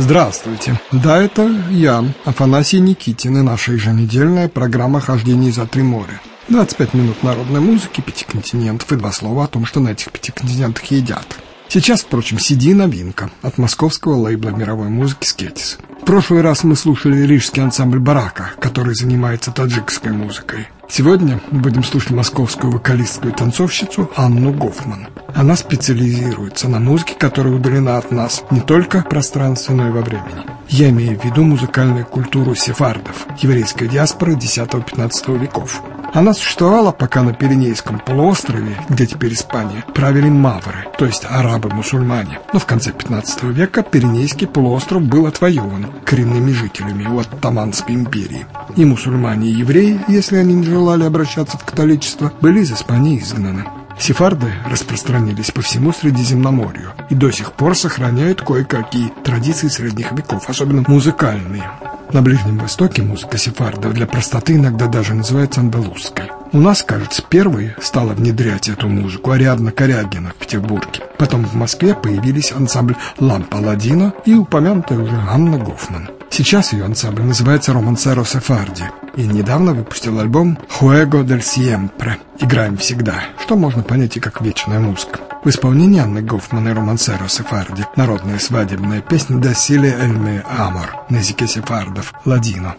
Здравствуйте. Да, это я, Афанасий Никитин, и наша еженедельная программа «Хождение за три моря». 25 минут народной музыки 5 континентов и 2 слова о том, что на этих 5 континентах едят. Сейчас, впрочем, CD-новинка от московского лейбла мировой музыки «Скетис». В прошлый раз мы слушали рижский ансамбль «Барака», который занимается таджикской музыкой. Сегодня мы будем слушать московскую вокалистку и танцовщицу Анну Гофман. Она специализируется на музыке, которая удалена от нас не только в пространстве, но и во времени. Я имею в виду музыкальную культуру сефардов, еврейской диаспоры X-XV веков. Она существовала, пока на Пиренейском полуострове, где теперь Испания, правили мавры, то есть арабы-мусульмане. Но в конце 15 века Пиренейский полуостров был отвоеван коренными жителями у Оттоманской империи. И мусульмане, и евреи, если они не желали обращаться в католичество, были из Испании изгнаны. Сефарды распространились по всему Средиземноморью и до сих пор сохраняют кое-какие традиции средних веков, особенно музыкальные. На Ближнем Востоке музыка сефардов для простоты иногда даже называется андалузской. У нас, кажется, первой стала внедрять эту музыку Ариадна Корягина в Петербурге. Потом в Москве появились ансамбль «Ла Палладино» и упомянутая уже Анна Гофман. Сейчас ее ансамбль называется «Романсеро Сефарди» и недавно выпустил альбом «Juego del Siempre» «Играем всегда», что можно понять и как вечная музыка. В исполнении Анны Гофман и «Романсеро Сефарди» народная свадебная песня «Дасиле эльме амор» на языке сефардов «Ладино».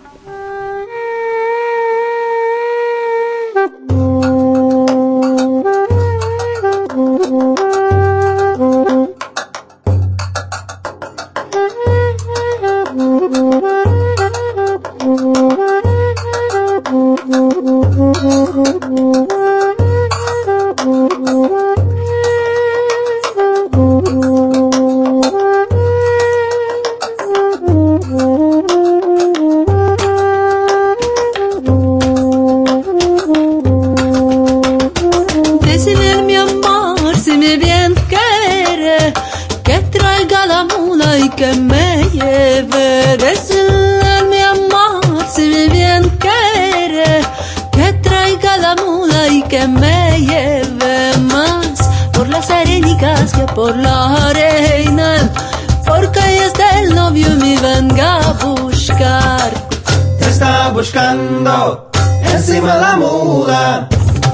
Por la arena, por calles del novio me venga a buscar. Te está buscando encima la mula.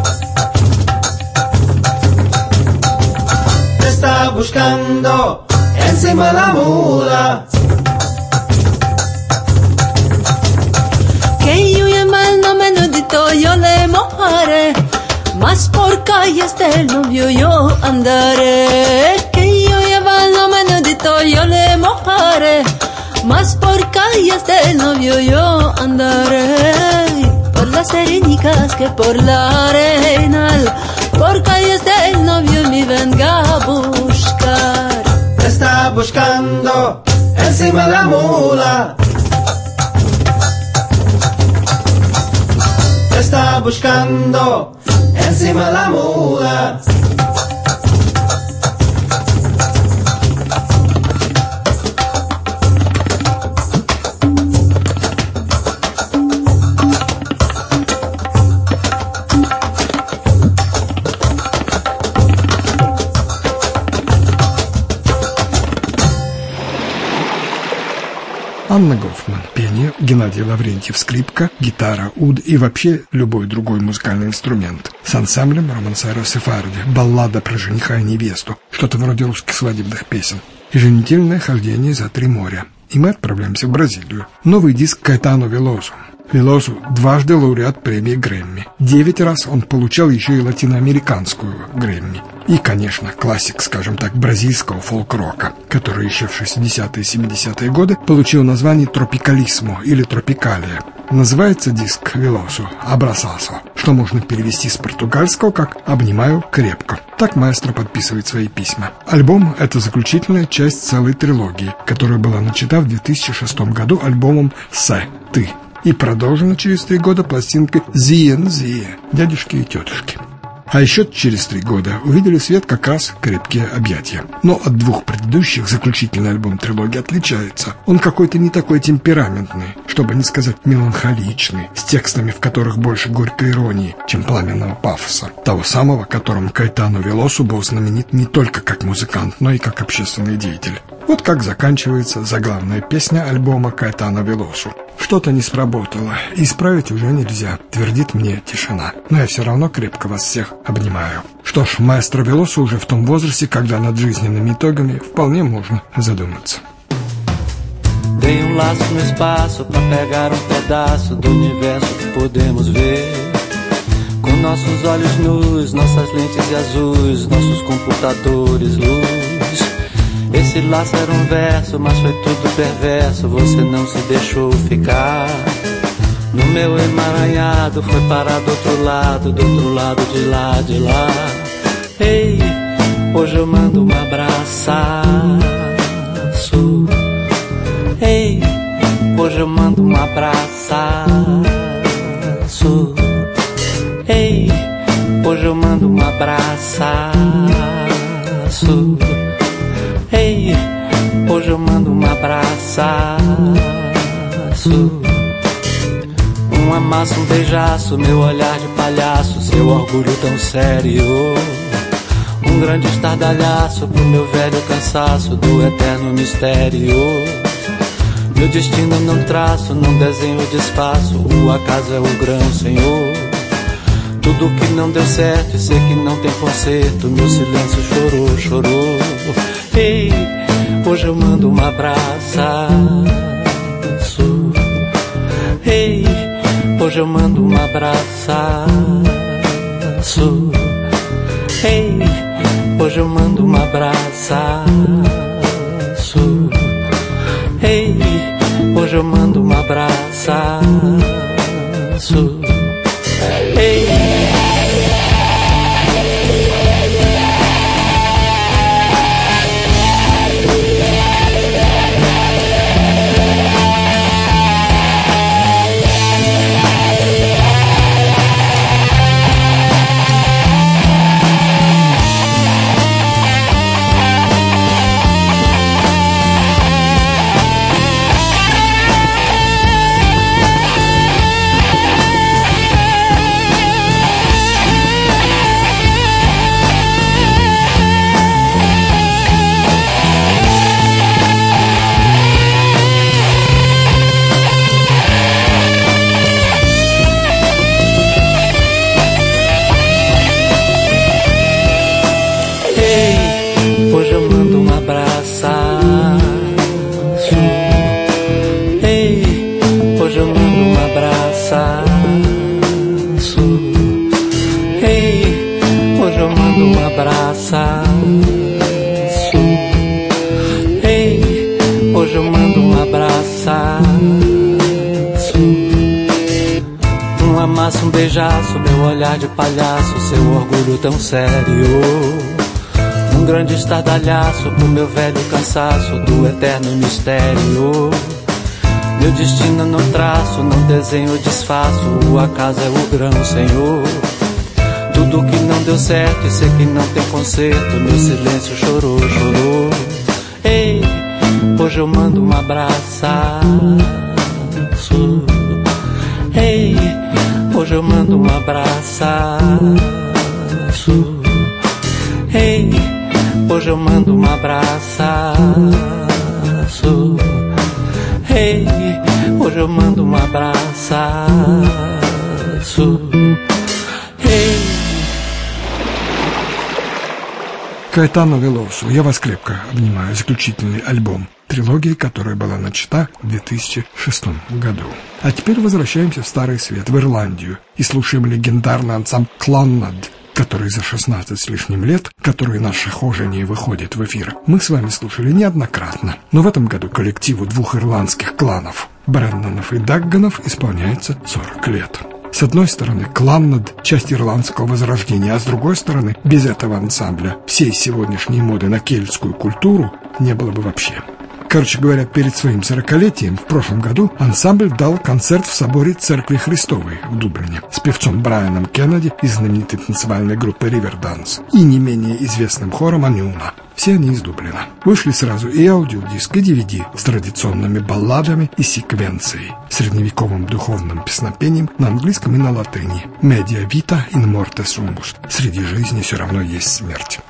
Te está buscando encima la mula. Que yo llama el nombre menudito, yo le mojaré. Más por calles del novio yo andaré. Que yo lleva el menudito, yo le mojaré. Más por calles del novio yo andaré. Por las arenicas que por la arena. Por calles del novio me venga a buscar. Te está buscando encima la mula. Te está buscando encima la mula. Анна Гофман, пение, Геннадий Лаврентьев, скрипка, гитара, уд и вообще любой другой музыкальный инструмент. С ансамблем «Романсеро Сефарди», баллада про жениха и невесту, что-то вроде русских свадебных песен. Еженедельное хождение за три моря. И мы отправляемся в Бразилию. Новый диск Каэтано Велосу. Велосу дважды лауреат премии Грэмми. 9 раз он получал еще и латиноамериканскую Грэмми. И, конечно, классик, скажем так, бразильского фолк-рока, который еще в 60-е и 70-е годы получил название «Тропикалисмо» или «Тропикалия». Называется диск Велосу «Абрасасо», что можно перевести с португальского как «обнимаю крепко». Так маэстро подписывает свои письма. Альбом – это заключительная часть целой трилогии, которая была начата в 2006 году альбомом «Се, ты». И продолжена через 3 года пластинкой «Зиен Зие» – «Дядюшки и тетушки». А еще через 3 года увидели свет как раз «Крепкие объятия». Но от 2 предыдущих заключительный альбом трилогии отличается. Он какой-то не такой темпераментный, чтобы не сказать меланхоличный, с текстами, в которых больше горькой иронии, чем пламенного пафоса. Того самого, которым Каэтано Велосу был знаменит не только как музыкант, но и как общественный деятель. Вот как заканчивается заглавная песня альбома Каэтано Велосу. «Что-то не сработало, и исправить уже нельзя, твердит мне тишина. Но я все равно крепко вас всех обнимаю». Что ж, маэстро Велосу уже в том возрасте, когда над жизненными итогами вполне можно задуматься. Dei laço no espaço pra pegar pedaço do universo que podemos ver. Com nossos olhos nus, nossas lentes azuis, nossos computadores, luz. Esse laço era verso, mas foi tudo perverso. Você não se deixou ficar. No meu emaranhado foi parar do outro lado de lá, de lá. Ei, hoje eu mando um abraço. Ei, hoje eu mando um abraço. Ei, hoje eu mando um abraço. Ei, hoje eu mando um abraço. Um amasso, um beijaço, meu olhar de palhaço, seu orgulho tão sério. Um grande estardalhaço pro meu velho cansaço do eterno mistério. Meu destino não traço, não desenho, desfaço. O acaso é o grão, Senhor. Tudo que não deu certo e sei que não tem conserto. Meu silêncio chorou, chorou. Ei, hoje eu mando um abraço. Ei, hoje eu mando um abraço. Ei, hoje eu mando um abraço. Ei, hoje eu mando um abraço. Ei. Um beijaço, meu olhar de palhaço, seu orgulho tão sério. Um grande estardalhaço pro meu velho cansaço do eterno mistério. Meu destino não traço, não desenho, desfaço. O acaso é o grão, Senhor. Tudo que não deu certo e sei que não tem conserto. Meu silêncio chorou, chorou. Ei, hoje eu mando um abraço. Ei, hoje eu mando um abraço. Ei, hoje eu mando um abraço. Ei, hoje eu mando um abraço. Ei. Каэтано Велосу, я вас крепко обнимаю. Заключительный альбом трилогии, которая была начата в 2006 году. А теперь возвращаемся в Старый Свет, в Ирландию, и слушаем легендарный ансамбль Clannad, который за 16 с лишним лет, который наше хожение выходит в эфир, мы с вами слушали неоднократно. Но в этом году коллективу 2 ирландских кланов, Бреннанов и Дагганов, исполняется 40 лет. С одной стороны, Clannad – часть ирландского возрождения, а с другой стороны, без этого ансамбля всей сегодняшней моды на кельтскую культуру не было бы вообще. Короче говоря, перед своим 40-летием в прошлом году ансамбль дал концерт в соборе Церкви Христовой в Дублине с певцом Брайаном Кеннеди из знаменитой танцевальной группы Риверданс и не менее известным хором Анюна. Все они из Дублина. Вышли сразу и аудиодиск, и DVD с традиционными балладами и секвенцией, средневековым духовным песнопением на английском и на латыни. «Media vita in morte sumus» — «Среди жизни все равно есть смерть».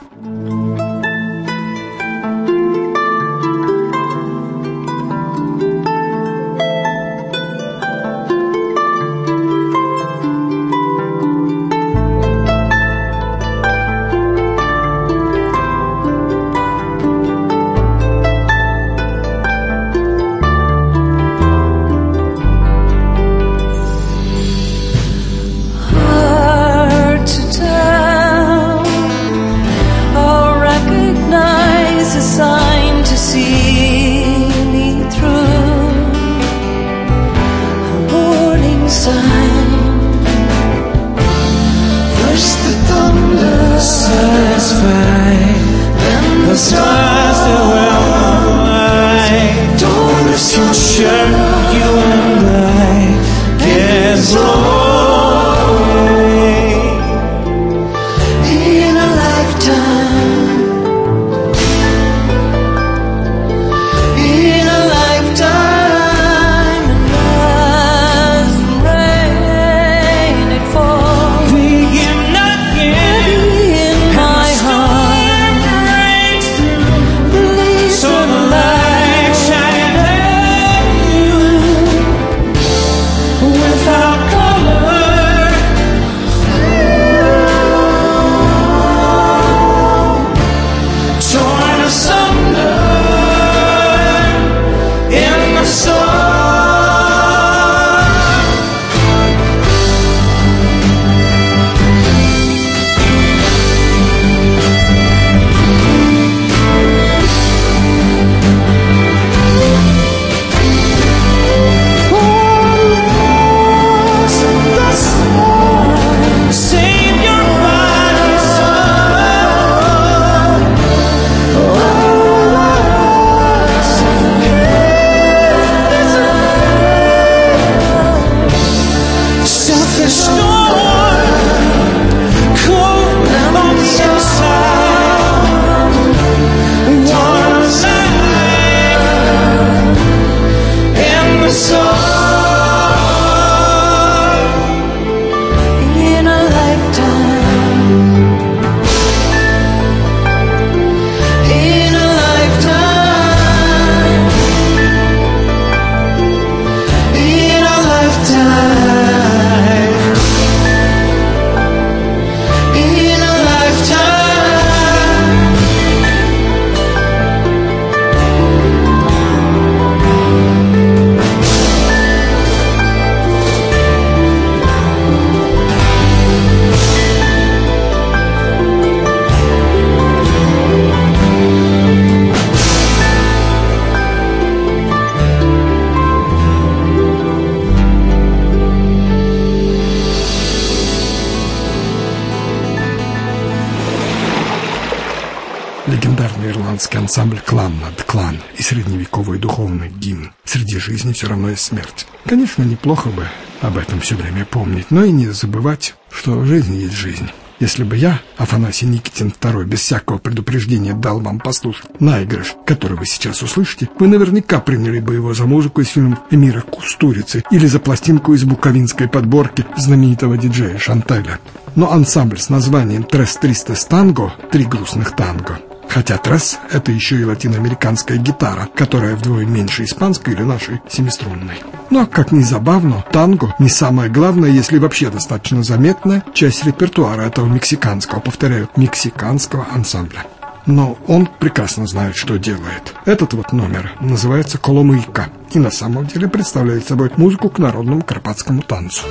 Легендарный ирландский ансамбль «Клан над клан» и средневековый духовный гимн «Среди жизни все равно есть смерть». Конечно, неплохо бы об этом все время помнить, но и не забывать, что жизнь есть жизнь. Если бы я, Афанасий Никитин II, без всякого предупреждения дал вам послушать наигрыш, который вы сейчас услышите, вы наверняка приняли бы его за музыку из фильмов Эмира Кустурицы или за пластинку из буковинской подборки знаменитого диджея Шантеля. Но ансамбль с названием «Tres Tristes Tango» — «Три грустных танго». Хотя трес — это еще и латиноамериканская гитара, которая вдвое меньше испанской или нашей семиструнной. Но, как ни забавно, танго не самое главное, если вообще достаточно заметная часть репертуара этого мексиканского, повторяю, мексиканского ансамбля. Но он прекрасно знает, что делает. Этот вот номер называется «Коломыйка» и на самом деле представляет собой музыку к народному карпатскому танцу.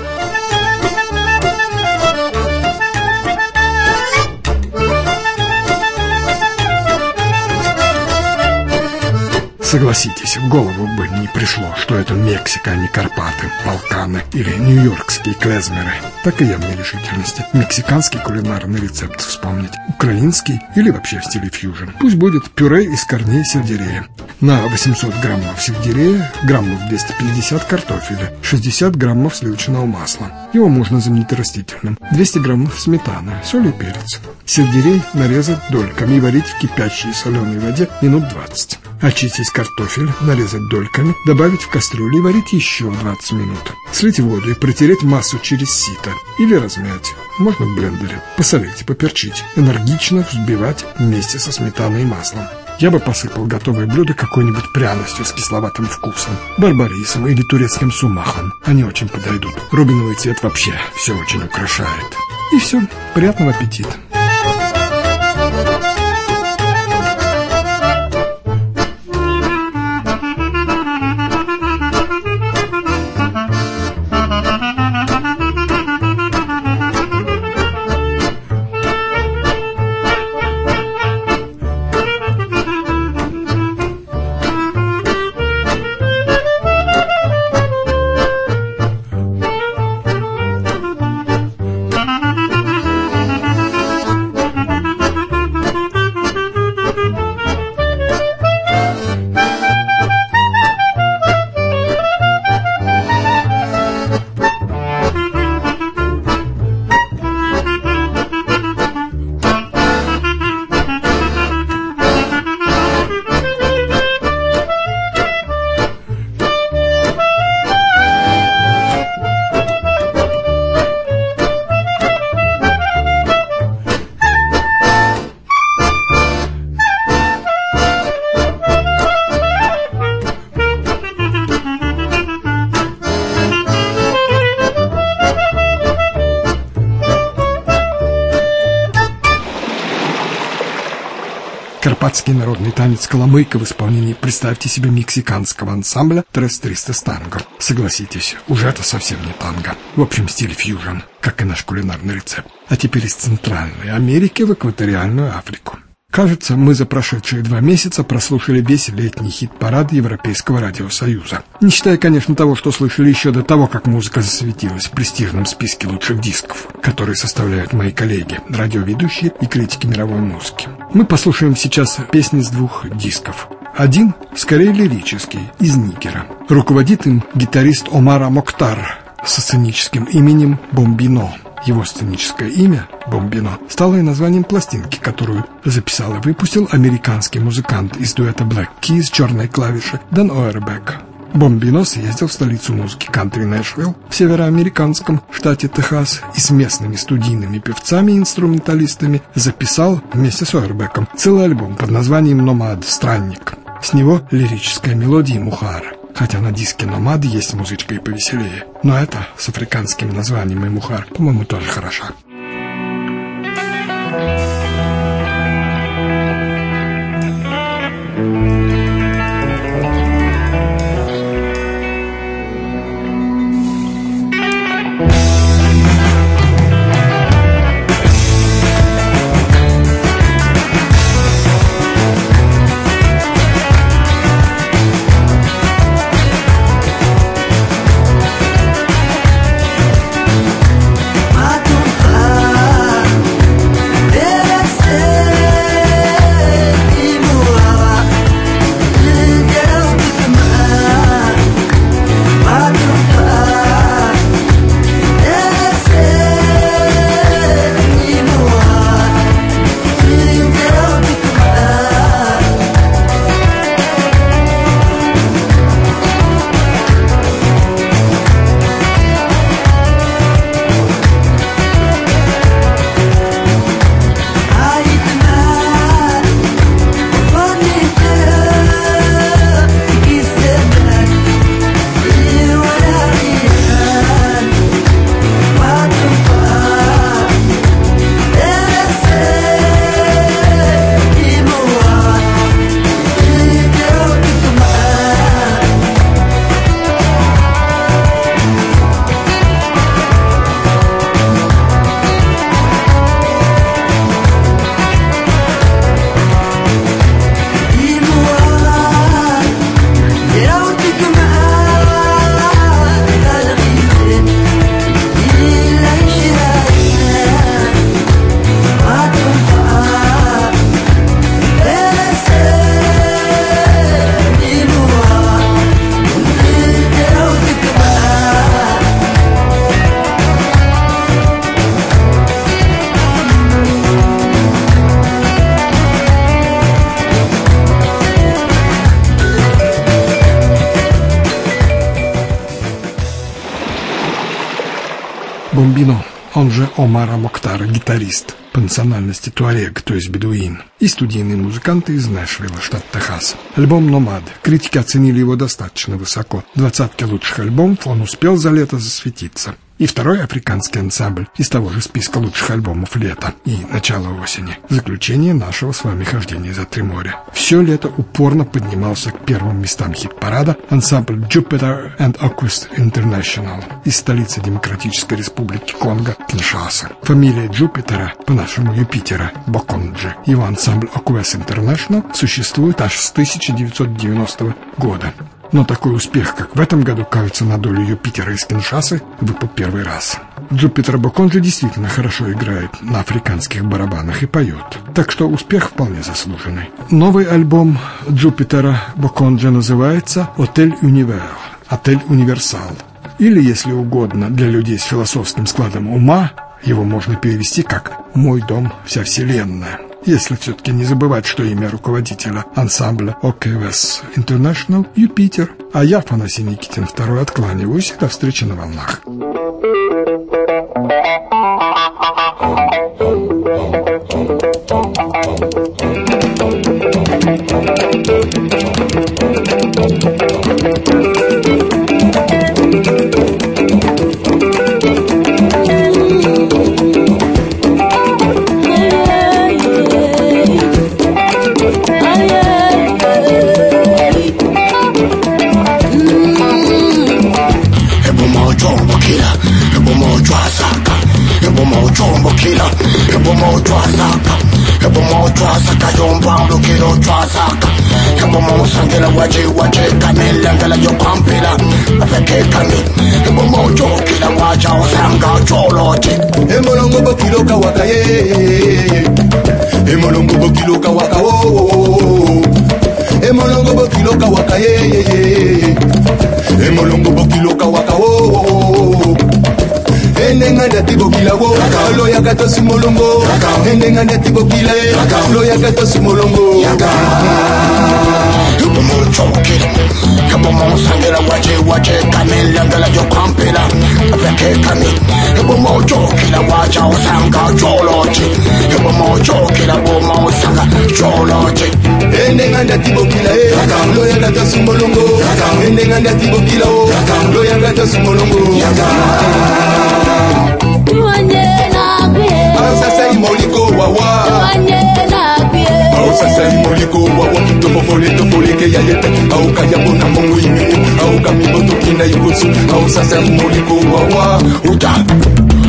Согласитесь, в голову бы не пришло, что это Мексика, а не Карпаты, Балканы или нью-йоркские клезмеры. Так и я в нерешительности. Мексиканский кулинарный рецепт вспомнить, украинский или вообще в стиле фьюжн. Пусть будет пюре из корней сельдерея. На 800 граммов сельдерея, граммов 250 картофеля, 60 граммов сливочного масла. Его можно заменить растительным. 200 граммов сметаны, соль и перец. Сельдерей нарезать дольками и варить в кипящей соленой воде минут 20. Очистить картофель, нарезать дольками, добавить в кастрюлю и варить еще 20 минут. Слить воду и протереть массу через сито или размять. Можно в блендере. Посолить, поперчить. Энергично взбивать вместе со сметаной и маслом. Я бы посыпал готовое блюдо какой-нибудь пряностью с кисловатым вкусом. Барбарисом или турецким сумахом. Они очень подойдут. Рубиновый цвет вообще все очень украшает. И все. Приятного аппетита. Карпатский народный танец «Коломыйка» в исполнении, представьте себе, мексиканского ансамбля «Tres Tristes Tango». Согласитесь, уже это совсем не танго. В общем стиле фьюжн, как и наш кулинарный рецепт. А теперь из Центральной Америки в экваториальную Африку. Кажется, мы за прошедшие 2 месяца прослушали весь летний хит-парад Европейского радиосоюза. Не считая, конечно, того, что слышали еще до того, как музыка засветилась в престижном списке лучших дисков, которые составляют мои коллеги, радиоведущие и критики мировой музыки. Мы послушаем сейчас песни с 2 дисков. Один, скорее лирический, из Нигера. Руководит им гитарист Омар Моктар со сценическим именем Бомбино. Его сценическое имя, Бомбино, стало и названием пластинки, которую записал и выпустил американский музыкант из дуэта Black Keys черной клавиши Дэн Ойербек. Бомбино съездил в столицу музыки кантри Нэшвилл в североамериканском штате Техас и с местными студийными певцами и инструменталистами записал вместе с Ойербеком целый альбом под названием «Номад. Странник». С него лирическая мелодия «Мухар». Хотя на диске «Номад» есть музычка и повеселее. Но это с африканским названием и «Мухар», по-моему, тоже хороша. Yeah. Бомбино, он же Омара Моктара, гитарист, по национальности туарег, то есть бедуин, и студийные музыканты из Нэшвилла, штат Техас. Альбом «Номад». Критики оценили его достаточно высоко. В 20-ке лучших альбомов он успел за лето засветиться. И второй африканский ансамбль из того же списка лучших альбомов лета и начала осени. Заключение нашего с вами хождения за три моря. Все лето упорно поднимался к первым местам хит-парада ансамбль Jupiter and Aquest International из столицы Демократической Республики Конго, Киншаса. Фамилия Джупитера, по-нашему Юпитера, Боконджи. Его ансамбль Aquest International существует аж с 1990 года. Но такой успех, как в этом году, кажется, на долю Юпитера из Киншасы выпал первый раз. Джупитер Боконджи действительно хорошо играет на африканских барабанах и поет, так что успех вполне заслуженный. Новый альбом Джупитера Боконджи называется «Отель Универ», «Отель Универсал». Или, если угодно, для людей с философским складом ума, его можно перевести как «Мой дом, вся вселенная». Если все-таки не забывать, что имя руководителя ансамбля OKWS International – Юпитер, а я, Афанасий Никитин, II, откланиваюсь и до встречи на волнах. Emolongo bokilo kawaka ye, emolongo bokilo kawaka o, emolongo bokilo kawaka ye, emolongo bokilo kawaka o. Enenga ndati bokila wo, lo yakata simolongo. Enenga ndati bokila lo yakata simolongo. Kabo mo sangela wache kamela ngala yo kampela afeke kami kabo mo jokila wacha osanga joloji kabo mo jokila bo mo sanga joloji enenga ndati bokila lo yakata simolongo enenga ndati bokila lo yakata simolongo sasa imoliko wawa sasa imoliko wawa topole ke ya yete au kaya bona mongo imi au kami boto kina ikusu au sasa imoliko wawa uta